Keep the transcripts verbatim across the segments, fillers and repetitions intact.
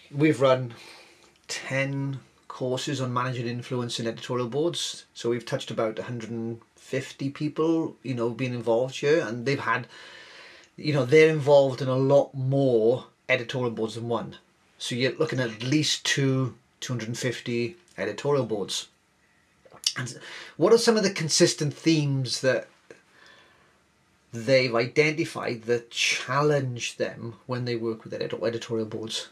we've run ten courses on managing influence in editorial boards. So we've touched about one hundred fifty people, you know, being involved here, and they've had, you know, they're involved in a lot more editorial boards than one. So you're looking at at least two, two hundred fifty editorial boards. And what are some of the consistent themes that they've identified that challenge them when they work with edit- editorial boards?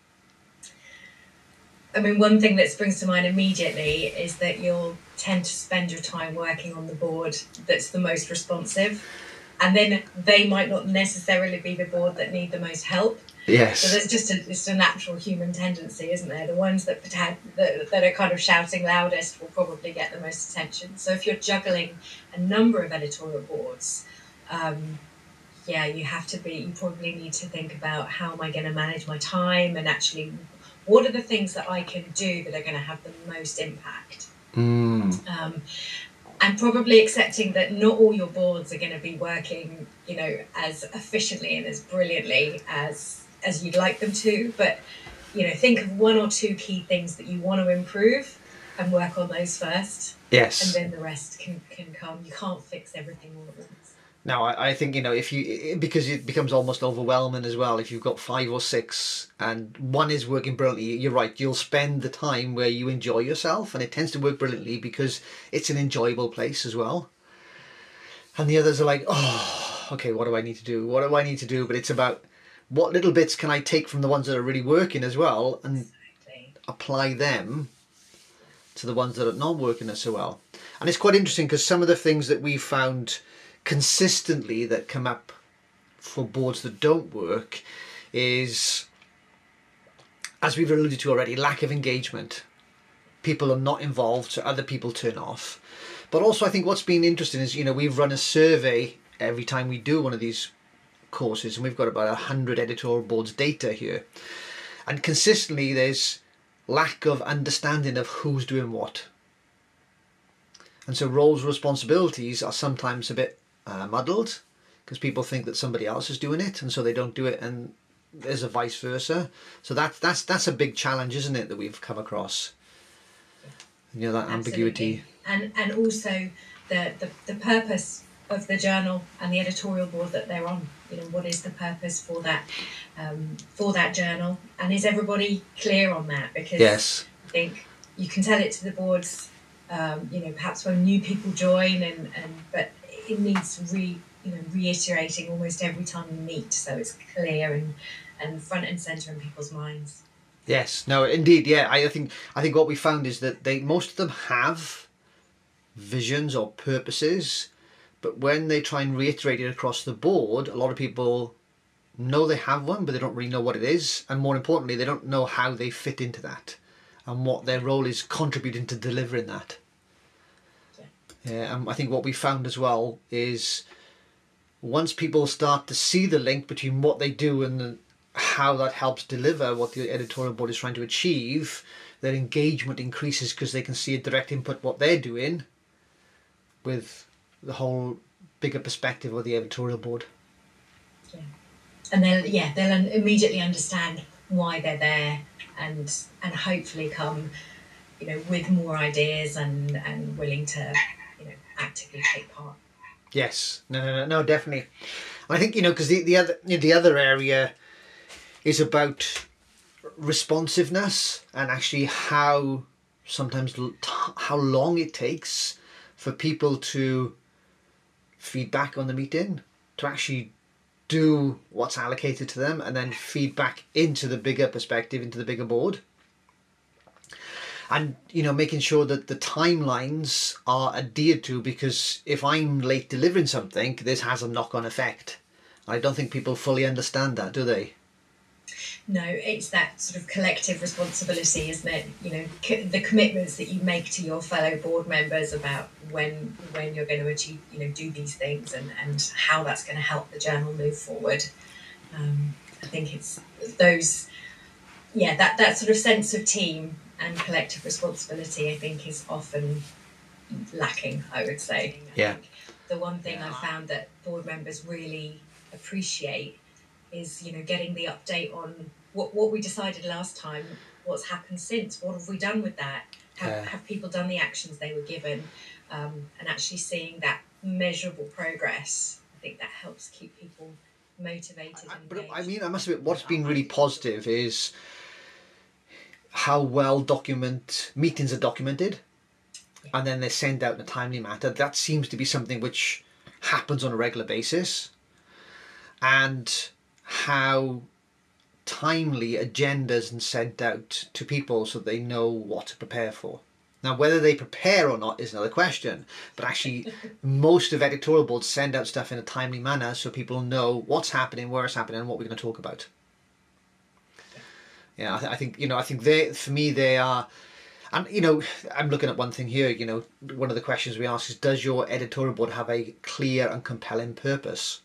I mean, one thing that springs to mind immediately is that you'll tend to spend your time working on the board that's the most responsive, and then they might not necessarily be the board that need the most help. Yes. So there's just a, it's a natural human tendency, isn't there? The ones that, that that are kind of shouting loudest will probably get the most attention. So if you're juggling a number of editorial boards, um, yeah, you have to be, you probably need to think about, how am I going to manage my time, and actually what are the things that I can do that are going to have the most impact? Mm. Um, and probably accepting that not all your boards are going to be working, you know, as efficiently and as brilliantly as as you'd like them to, but, you know, think of one or two key things that you want to improve and work on those first. Yes. And then the rest can, can come. You can't fix everything all at once. No, I, I think, you know, if you, because it becomes almost overwhelming as well, if you've got five or six and one is working brilliantly, you're right, you'll spend the time where you enjoy yourself, and it tends to work brilliantly because it's an enjoyable place as well. And the others are like, oh, okay, what do I need to do? What do I need to do? But it's about, what little bits can I take from the ones that are really working as well and Exactly. apply them to the ones that are not working so well. And it's quite interesting because some of the things that we've found consistently that come up for boards that don't work is, as we've alluded to already, lack of engagement. People are not involved, so other people turn off. But also I think what's been interesting is, you know, we've run a survey every time we do one of these courses, and we've got about a hundred editorial boards data here, and consistently there's lack of understanding of who's doing what, and so roles and responsibilities are sometimes a bit uh, muddled because people think that somebody else is doing it, and so they don't do it, and there's a vice versa. So that's that's that's a big challenge, isn't it, that we've come across, you know, that ambiguity. And and also the, the the purpose of the journal and the editorial board that they're on. You know, what is the purpose for that um, for that journal, and is everybody clear on that? Because Yes. I think you can tell it to the boards, um, you know, perhaps when new people join, and, and but it needs re you know reiterating almost every time you meet, so it's clear and and front and center in people's minds. Yes, no, indeed, yeah. I think I think what we found is that they most of them have visions or purposes, but when they try and reiterate it across the board, a lot of people know they have one, but they don't really know what it is, and more importantly, they don't know how they fit into that and what their role is contributing to delivering that. Yeah, yeah and I think what we found as well is once people start to see the link between what they do and the, how that helps deliver what the editorial board is trying to achieve, their engagement increases because they can see a direct input what they're doing with the whole bigger perspective of the editorial board. yeah, and they'll yeah they'll immediately understand why they're there, and and hopefully come, you know, with more ideas and and willing to, you know, actively take part. Yes, no, no, no, no, definitely. I think, you know, because the the other the other area is about responsiveness, and actually how sometimes how long it takes for people to feedback on the meeting, to actually do what's allocated to them, and then feed back into the bigger perspective, into the bigger board. And, you know, making sure that the timelines are adhered to, because if I'm late delivering something, this has a knock-on effect. I don't think people fully understand that, do they? No, it's that sort of collective responsibility, isn't it? You know, co- the commitments that you make to your fellow board members about when when you're going to achieve, you know, do these things, and, and how that's going to help the journal move forward. Um, I think it's those, yeah, that, that sort of sense of team and collective responsibility, I think, is often lacking, I would say. I Yeah. think the one thing I found that board members really appreciate is, you know, getting the update on what what we decided last time, what's happened since, what have we done with that? Have, Yeah. have people done the actions they were given? Um, and actually seeing that measurable progress, I think that helps keep people motivated and But engaged. I mean, I must admit, what's been really positive is how well document meetings are documented, Yeah. and then they're sent out in a timely manner. That seems to be something which happens on a regular basis, and how timely agendas and sent out to people so they know what to prepare for. Now, whether they prepare or not is another question, but actually most of editorial boards send out stuff in a timely manner so people know what's happening, where it's happening, and what we're going to talk about. Yeah, I, th- I think, you know, I think they, for me, they are, and, you know, I'm looking at one thing here, you know, one of the questions we ask is, does your editorial board have a clear and compelling purpose?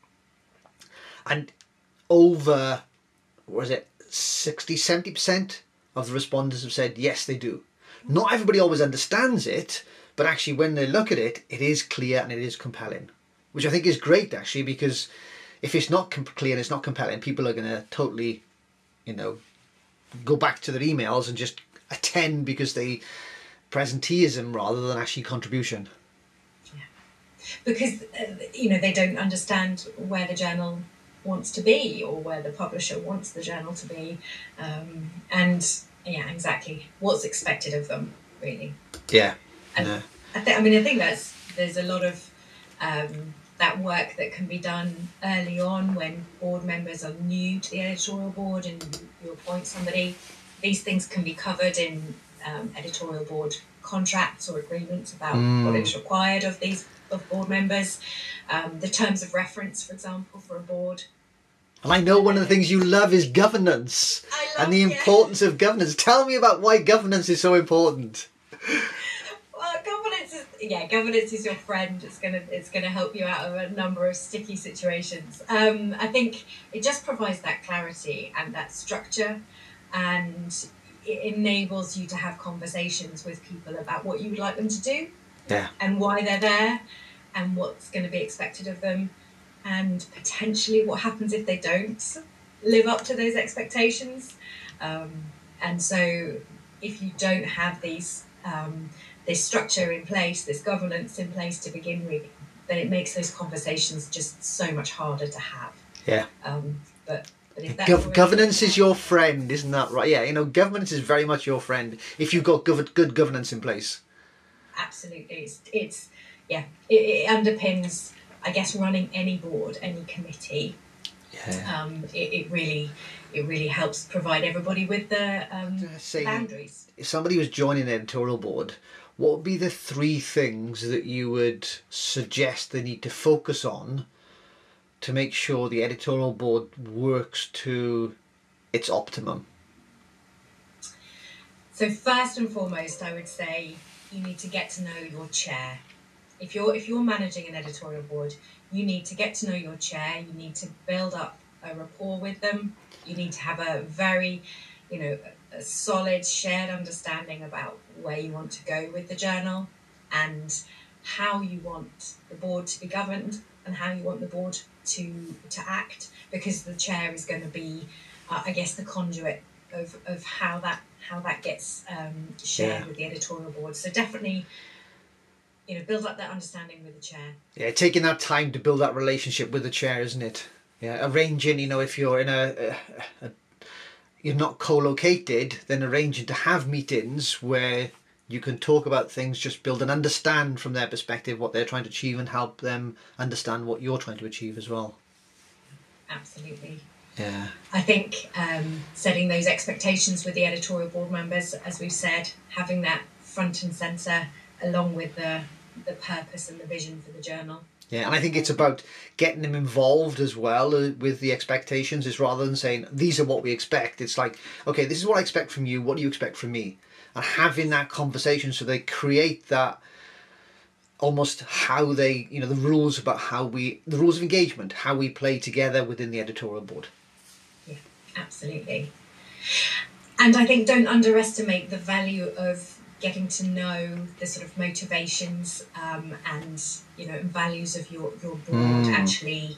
And over, what is it, sixty, seventy percent of the respondents have said, yes, they do. Not everybody always understands it, but actually when they look at it, it is clear and it is compelling, which I think is great, actually, because if it's not com- clear and it's not compelling, people are going to totally, you know, go back to their emails and just attend because they presenteeism rather than actually contribution. Yeah. Because, uh, you know, they don't understand where the journal wants to be or where the publisher wants the journal to be. Um, and, yeah, exactly. What's expected of them, really. Yeah. And yeah. I, th- I mean, I think that's there's a lot of um, that work that can be done early on when board members are new to the editorial board and you, you appoint somebody. These things can be covered in um, editorial board contracts or agreements about Mm. what is required of these of board members. Um, the terms of reference, for example, for a board. And I know one of the things you love is governance. I love, and the yeah. importance of governance. Tell me about why governance is so important. Well, governance is yeah, governance is your friend. It's gonna it's gonna help you out of a number of sticky situations. Um, I think it just provides that clarity and that structure, and it enables you to have conversations with people about what you would like them to do, Yeah. and why they're there, and what's going to be expected of them, and potentially what happens if they don't live up to those expectations. Um, and so, if you don't have these um, this structure in place, this governance in place to begin with, then it makes those conversations just so much harder to have. Yeah. Um, but, but if that's Gov- already governance there- is your friend, isn't that right? Yeah, you know, governance is very much your friend if you've got gov- good governance in place. Absolutely, it's, it's yeah, it, it underpins, I guess, running any board, any committee. Yeah. Um, it, it really, it really helps provide everybody with the um, Say, boundaries. if somebody was joining an editorial board, what would be the three things that you would suggest they need to focus on to make sure the editorial board works to its optimum? So first and foremost, I would say you need to get to know your chair. If you're if you're managing an editorial board, you need to get to know your chair. You need to build up a rapport with them. You need to have a very, you know, a, a solid shared understanding about where you want to go with the journal and how you want the board to be governed and how you want the board to to act, because the chair is going to be, uh, I guess, the conduit of, of how that how that gets um, shared Yeah. with the editorial board. So definitely, you know, build up that understanding with the chair. Yeah, taking that time to build that relationship with the chair, isn't it? Yeah, arranging, you know, if you're in a, a, a you're not co-located, then arranging to have meetings where you can talk about things, just build and understand from their perspective what they're trying to achieve and help them understand what you're trying to achieve as well. Absolutely. Yeah. I think um, setting those expectations with the editorial board members, as we've said, having that front and centre along with the the purpose and the vision for the journal. Yeah, and I think it's about getting them involved as well uh, with the expectations. Is rather than saying, these are what we expect, it's like, okay, this is what I expect from you, what do you expect from me? And having that conversation so they create that almost how they, you know, the rules about how we, the rules of engagement, how we play together within the editorial board. Yeah, absolutely. And I think don't underestimate the value of getting to know the sort of motivations um, and, you know, values of your, your board. Mm. Actually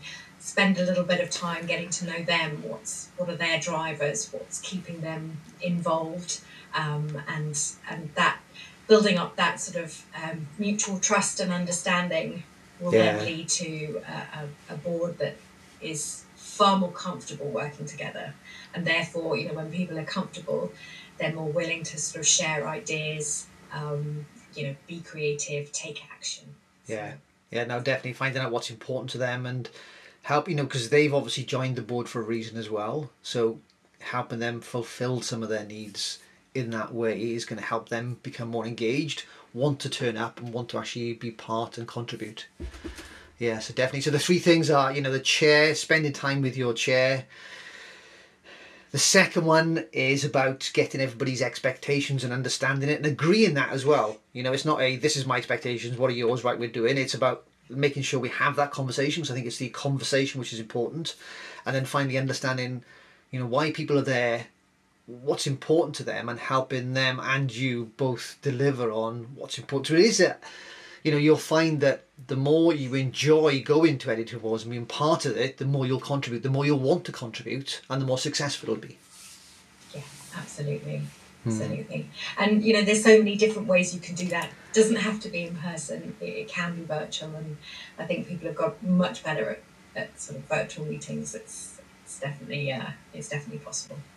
spend a little bit of time getting to know them. What's what are their drivers? What's keeping them involved? Um, and and that building up that sort of um, mutual trust and understanding will Yeah. then lead to a, a, a board that is far more comfortable working together. And therefore, you know, when people are comfortable, they're more willing to sort of share ideas, um, you know, be creative, take action. Yeah. So, Yeah, no, definitely finding out what's important to them and help, you know, because they've obviously joined the board for a reason as well. So helping them fulfill some of their needs in that way is going to help them become more engaged, want to turn up and want to actually be part and contribute. Yeah, so definitely. So the three things are, you know, the chair, spending time with your chair. The second one is about getting everybody's expectations and understanding it and agreeing that as well. You know, it's not a, this is my expectations, what are yours, right, we're doing. It's about making sure we have that conversation. So I think it's the conversation which is important. And then finally understanding, you know, why people are there, what's important to them, and helping them and you both deliver on what's important. So it is a, you know, you'll find that the more you enjoy going to editorial boards and being part of it, the more you'll contribute, the more you'll want to contribute, and the more successful it'll be. Yeah, absolutely. Absolutely. Hmm. And, you know, there's so many different ways you can do that. It doesn't have to be in person. It, it can be virtual. And I think people have got much better at, at sort of virtual meetings. It's, it's definitely, uh, it's definitely possible.